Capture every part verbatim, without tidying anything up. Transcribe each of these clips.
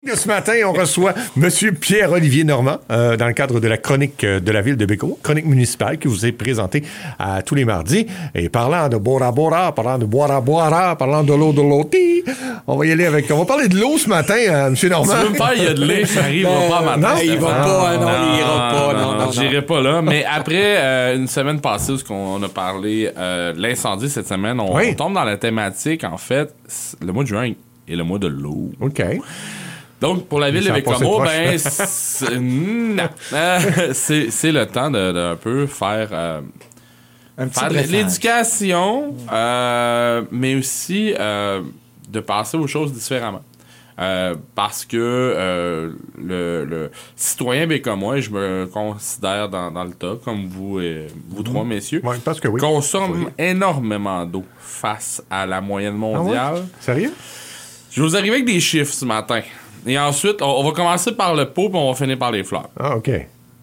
Ce matin, on reçoit M. Pierre-Olivier Normand euh, dans le cadre de la chronique de la ville de Bécomo, chronique municipale qui vous est présentée à tous les mardis. Et parlant de Bora Bora, parlant de Boira Boira, parlant de l'eau de l'Oti, on va y aller avec... On va parler de l'eau ce matin, euh, M. Normand. Tu veux me faire, il y a de lait, ça arrive Ben, pas matin. Non, il va pas, non, non, il ira pas, non, non, non. J'irai pas là, mais après euh, une semaine passée, où on a parlé euh, de l'incendie cette semaine, on, oui. on tombe dans la thématique, en fait, le mois de juin est le mois de l'eau. OK. Donc, pour la ville de Bécomo, ben, c'est, non, euh, c'est, c'est le temps de, de un peu faire, euh, Un petit faire de dressage. l'éducation, euh, mais aussi euh, de passer aux choses différemment. Euh, parce que euh, le, le citoyen bécomois, et je me considère dans, dans le tas, comme vous et vous mmh. trois messieurs, Ouais, parce que oui. consomme oui. énormément d'eau face à la moyenne mondiale. Ah ouais? Sérieux? Je vais vous arriver avec des chiffres ce matin. Et ensuite, on, on va commencer par le pot, puis on va finir par les fleurs. Ah, OK.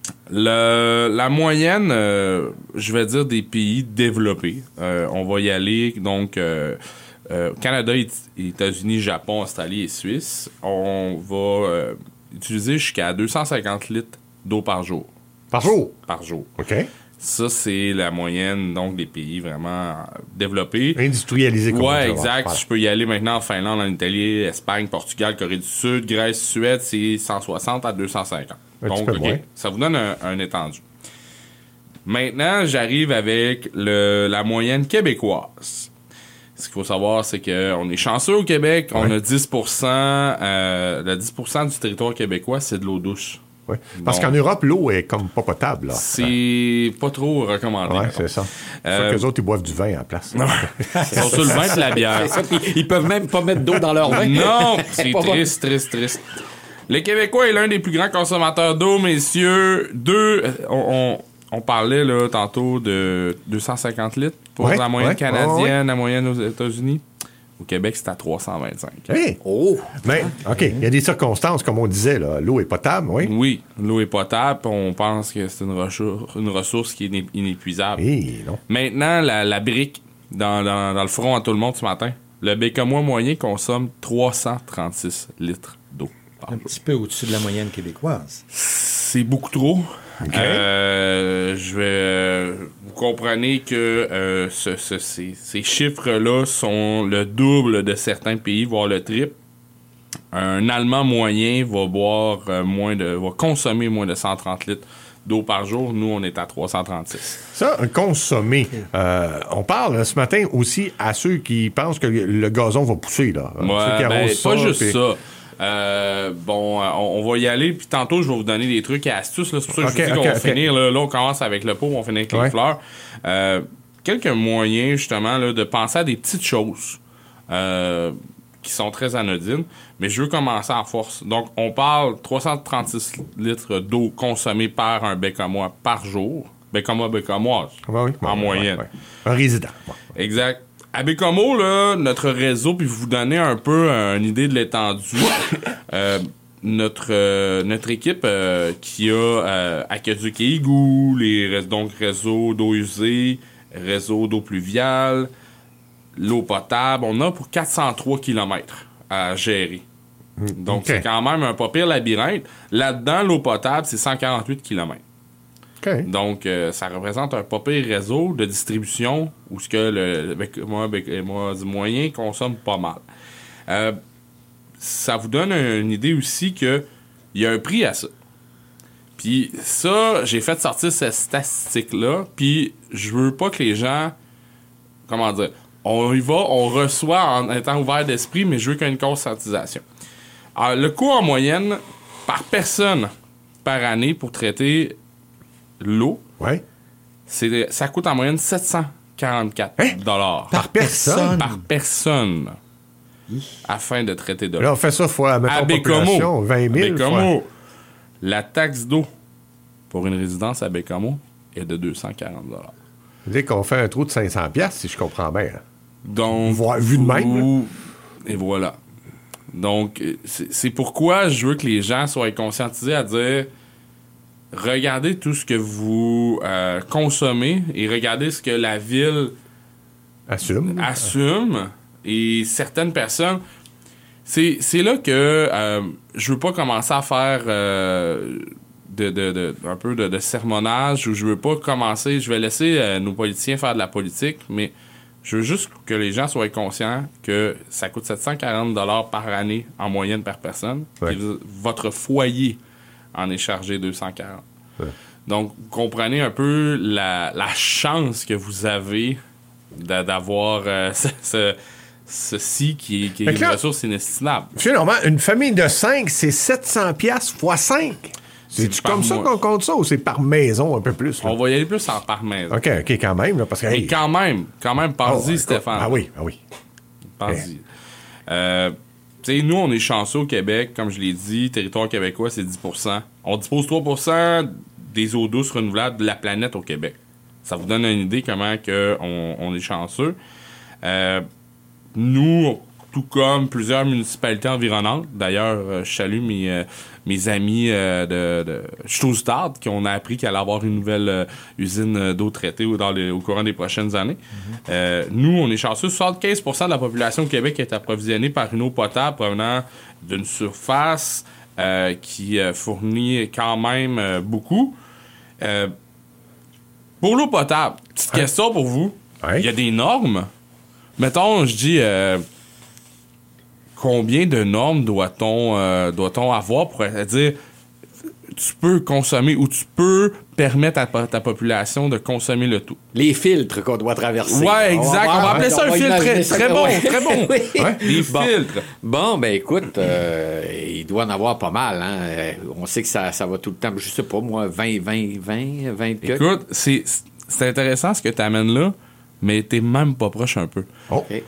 Le, la moyenne, euh, je vais dire, des pays développés. Euh, on va y aller, donc, euh, euh, Canada, États-Unis, Japon, Australie et Suisse. On va euh, utiliser jusqu'à deux cent cinquante litres d'eau par jour. Par jour? Par jour. OK. Ça, c'est la moyenne, donc, des pays vraiment développés. Industrialisé, comme Ouais, on dit. exact. Voilà. Je peux y aller maintenant en Finlande, en Italie, Espagne, Portugal, Corée du Sud, Grèce, Suède, c'est cent soixante à deux cent cinquante. Un Donc, petit peu OK, moins. ça vous donne un, un étendu. Maintenant, j'arrive avec le, la moyenne québécoise. Ce qu'il faut savoir, c'est qu'on est chanceux au Québec. Ouais. On a dix pour cent, euh, le dix pour cent du territoire québécois, c'est de l'eau douce. Ouais. Parce Donc, qu'en Europe, l'eau est comme pas potable. Là. c'est pas trop recommandé. Ouais, mettons. c'est ça. Euh, Faut que les autres, ils boivent du vin en place. Ils sont sur le vin de la bière. C'est ça, puis ils peuvent même pas mettre d'eau dans leur vin. Non, c'est Pas bon. triste, triste, triste. Le Québécois est l'un des plus grands consommateurs d'eau, messieurs. Deux, on, on, on parlait là tantôt de deux cent cinquante litres pour Ouais, la moyenne ouais, canadienne, ouais, ouais. la moyenne aux États-Unis. Au Québec, c'est à trois cent vingt-cinq. Hey! Oh! Mais, OK, il y a des circonstances, comme on disait, là. L'eau est potable, oui. Oui, l'eau est potable. On pense que c'est une ressource, une ressource qui est iné- inépuisable. Hé, non. Maintenant, la, la brique dans, dans, dans le front à tout le monde ce matin. Le Bécomois moyen consomme trois cent trente-six litres d'eau par Un jour. petit peu au-dessus de la moyenne québécoise. C'est beaucoup trop. OK. Euh, je vais. euh, vous comprenez que euh, ce- ce- ces, ces chiffres-là sont le double de certains pays, voire le triple. Un Allemand moyen va boire euh, moins de, va consommer moins de cent trente litres d'eau par jour. Nous, on est à trois cent trente-six. Ça, un consommé. Euh, on parle ce matin aussi à ceux qui pensent que le gazon va pousser, là. Ceux qui Ouais, ben, arrosent pas ça, juste puis- ça. Euh, bon, euh, on, on va y aller, puis tantôt, je vais vous donner des trucs et astuces. Là. C'est pour ça que Ok, je vous dis ok, qu'on va ok. finir. Là, Là, on commence avec le pot, on finit avec Ouais. les fleurs. Euh, quelques moyens, justement, là, de penser à des petites choses euh, qui sont très anodines, mais je veux commencer en force. Donc, on parle trois cent trente-six litres d'eau consommée par un bécomois par jour. Bécomois, bécomoise, Ouais, oui, en ouais, moyenne. ouais, ouais. Un résident. Ouais. Exact. À Bécomo, là, notre réseau, puis vous donner un peu euh, une idée de l'étendue, euh, notre, euh, notre équipe euh, qui a euh, Aqueduc et Égout, les, ré- donc réseau d'eau usée, réseau d'eau pluviale, l'eau potable, on a pour quatre cent trois kilomètres à gérer. Donc, OK. c'est quand même un pas pire labyrinthe. Là-dedans, l'eau potable, c'est cent quarante-huit kilomètres. OK. Donc, euh, ça représente un pas pire réseau de distribution où ce que le, le Bécomois, Bécomois du moyen consomme pas mal. Euh, ça vous donne une idée aussi que il y a un prix à ça. Puis ça, j'ai fait sortir cette statistique-là, puis je veux pas que les gens... Comment dire? On y va, on reçoit en étant ouvert d'esprit, mais je veux qu'il y ait une conscientisation. Alors, le coût en moyenne par personne par année pour traiter l'eau, Ouais. c'est, ça coûte en moyenne sept cent quarante-quatre Hein? dollars Par personne? par personne afin de traiter de l'eau. Là, on fait ça fois, mettons, À population, Bécomo, vingt mille. Bécomo, la taxe d'eau pour une résidence à Bécomo est de deux cent quarante dollars. Dès qu'on fait un trou de cinq cents piastres, si je comprends bien. hein. Donc, Voir- vu de même, vous- et voilà. Donc, euh, c'est c'est pourquoi je veux que les gens soient conscientisés à dire regardez tout ce que vous euh, consommez et regardez ce que la ville Assume. assume. Et certaines personnes, C'est, c'est là que euh, je veux pas commencer à faire euh, de, de, de, un peu de, de sermonnage, ou je veux pas commencer, je vais laisser euh, nos politiciens faire de la politique, mais je veux juste que les gens soient conscients que ça coûte sept cent quarante dollars par année en moyenne par personne. Ouais. Et votre foyer en est chargé deux cent quarante. Ouais. Donc, vous comprenez un peu la, la chance que vous avez de, d'avoir euh, ce, ce, ceci qui est, qui est Fait que une là- ressource inestimable. Monsieur Normand, une famille de cinq, c'est sept cents piastres fois cinq. C'est C'est par comme ça mois. qu'on compte ça ou c'est par maison un peu plus? Là? On va y aller plus en par maison. OK, OK, quand même. Là, parce que, Mais hey, quand même, quand même, oh, pense-y, écoute, Stéphane. Ah oui, ah oui. Pense-y. Euh, tu sais, nous, on est chanceux au Québec, comme je l'ai dit, territoire québécois, c'est dix pour cent. On dispose trois pour cent des eaux douces renouvelables de la planète au Québec. Ça vous donne une idée comment que on, on est chanceux. Euh, nous, tout comme plusieurs municipalités environnantes, d'ailleurs, euh, je salue mes, euh, mes amis euh, de, de Stuttgart qui ont appris qu'il allait avoir une nouvelle euh, usine d'eau traitée au, dans les, au courant des prochaines années. Mm-hmm. Euh, nous, on est chanceux. soixante-quinze pour cent de la population au Québec est approvisionnée par une eau potable provenant d'une surface euh, qui euh, fournit quand même euh, beaucoup. Euh, pour l'eau potable, petite Ouais. question pour vous. Ouais. Il y a des normes. Mettons, je dis... Euh, combien de normes doit-on, euh, doit-on avoir pour dire tu peux consommer ou tu peux permettre à ta population de consommer le tout? Les filtres qu'on doit traverser. Ouais, exact. On va appeler ça un filtre très, imaginer ça très comme- bon, ouais. très bon. Oui. Ouais, les Bon. filtres. Bon, ben écoute, euh, il doit en avoir pas mal. Hein? Euh, On sait que ça, ça va tout le temps, je sais pas, moi, vingt, vingt, vingt, vingt que. Écoute, c'est, c'est intéressant ce que tu amènes là, mais t'es même pas proche un peu. Oh. OK.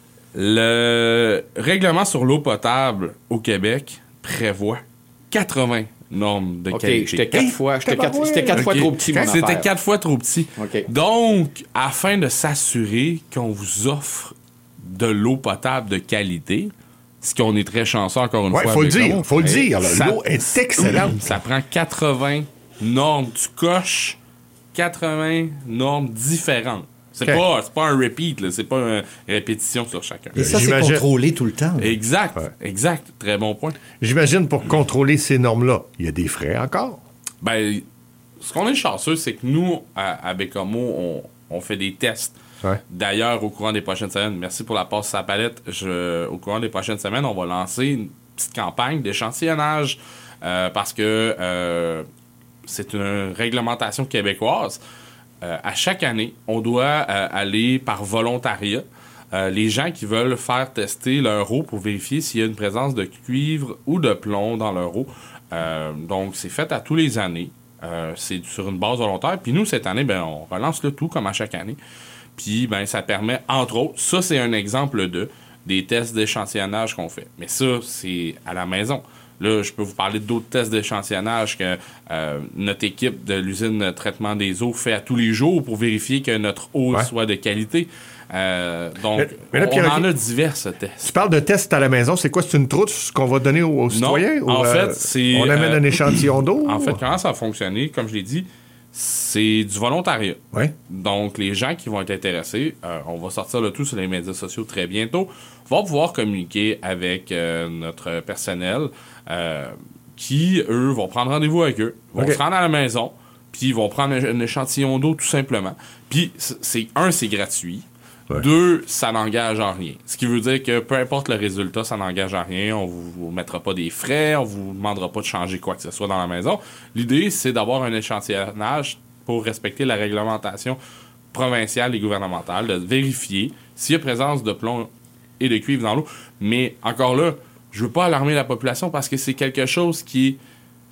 Le règlement sur l'eau potable au Québec prévoit quatre-vingts normes de OK, qualité. j'étais quatre Hey, fois, j'étais quatre, tabarouette. c'était quatre fois Ok. trop petit, mon C'était affaire. quatre fois trop petit. OK. Donc, afin de s'assurer qu'on vous offre de l'eau potable de qualité, ce qu'on est très chanceux encore une Ouais, fois. faut le avec dire, l'eau, faut le dire. là, ça- L'eau est excellente. Ça prend quatre-vingts normes. Tu coches quatre-vingts normes différentes. C'est OK. pas, c'est pas un repeat, là. C'est pas une répétition sur chacun. Et ça, c'est J'imagine- contrôlé tout le temps. Exact, Ouais. exact. Très bon point. J'imagine pour contrôler ces normes-là, il y a des frais encore. Ben, ce qu'on est chanceux, c'est que nous, à, à Bécomo, on, on fait des tests. Ouais. D'ailleurs, au courant des prochaines semaines, merci pour la passe à la palette. Je, au courant des prochaines semaines, on va lancer une petite campagne d'échantillonnage euh, parce que euh, c'est une réglementation québécoise. Euh, à chaque année, on doit euh, aller par volontariat. Euh, les gens qui veulent faire tester leur eau pour vérifier s'il y a une présence de cuivre ou de plomb dans leur eau. Euh, donc, c'est fait à tous les années. Euh, c'est sur une base volontaire. Puis nous, cette année, ben, on relance le tout comme à chaque année. Puis, ben, ça permet, entre autres, ça, c'est un exemple de des tests d'échantillonnage qu'on fait. Mais ça, c'est à la maison. Là, je peux vous parler d'autres tests d'échantillonnage que euh, notre équipe de l'usine de traitement des eaux fait à tous les jours pour vérifier que notre eau Ouais. soit de qualité. Euh, donc, Mais- mais là, on Pierre, en ok. a divers tests. Tu parles de tests à la maison, c'est quoi? C'est une trousse qu'on va donner aux, aux citoyens? en ou, fait, c'est, On amène euh, un échantillon d'eau? En fait, comment ça va fonctionner, comme je l'ai dit, c'est du volontariat. Ouais. Donc, les gens qui vont être intéressés, euh, on va sortir le tout sur les médias sociaux très bientôt, vont pouvoir communiquer avec euh, notre personnel euh, qui, eux, vont prendre rendez-vous avec eux, vont OK. se rendre à la maison, puis ils vont prendre un, un échantillon d'eau tout simplement. Puis, c'est un, c'est gratuit. Ouais. Deux, ça n'engage en rien. Ce qui veut dire que peu importe le résultat, ça n'engage en rien. On vous, vous mettra pas des frais, on vous demandera pas de changer quoi que ce soit dans la maison. L'idée, c'est d'avoir un échantillonnage pour respecter la réglementation provinciale et gouvernementale, de vérifier s'il y a présence de plomb et de cuivre dans l'eau. Mais encore là, je veux pas alarmer la population parce que c'est quelque chose qui est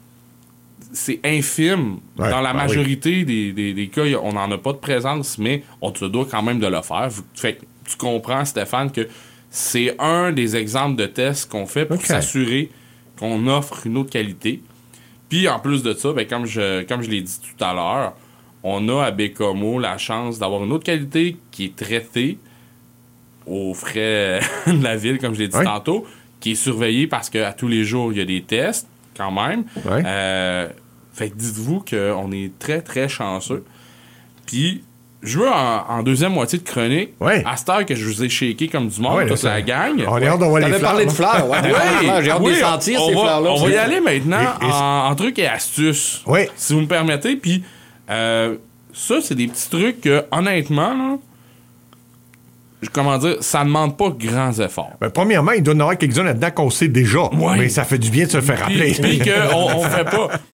c'est infime. Ouais, Dans la ben majorité des, des, des cas, y a- on n'en a pas de présence, mais on te doit quand même de le faire. Fait que tu comprends, Stéphane, que c'est un des exemples de tests qu'on fait pour OK. s'assurer qu'on offre une eau de qualité. Puis en plus de ça, ben, comme je, comme je l'ai dit tout à l'heure, on a à Bécomo la chance d'avoir une eau de qualité qui est traitée aux frais de la ville, comme je l'ai dit Ouais. tantôt, qui est surveillée parce qu'à tous les jours, il y a des tests quand même. Ouais. Euh, fait que dites-vous qu'on est très, très chanceux. Puis, je veux en, en deuxième moitié de chronique, Ouais. à cette heure que je vous ai shaké comme du monde, Ouais, toute ça- la gang. On est hâte d'avoir les T'avais fleurs. parlé de là. fleurs, ouais. Oui, J'ai hâte de oui, les sentir, on ces va, fleurs-là. On va y aller maintenant Et- et- en, en trucs et astuces. Oui. Si vous me permettez. Puis, euh, ça, c'est des petits trucs que, honnêtement, là, je- comment dire, ça demande pas grands efforts. Ben, premièrement, il doit y en avoir quelques-uns là-dedans qu'on sait déjà. Ouais. Mais ça fait du bien de se faire rappeler. Puis, puis qu'on on fait pas.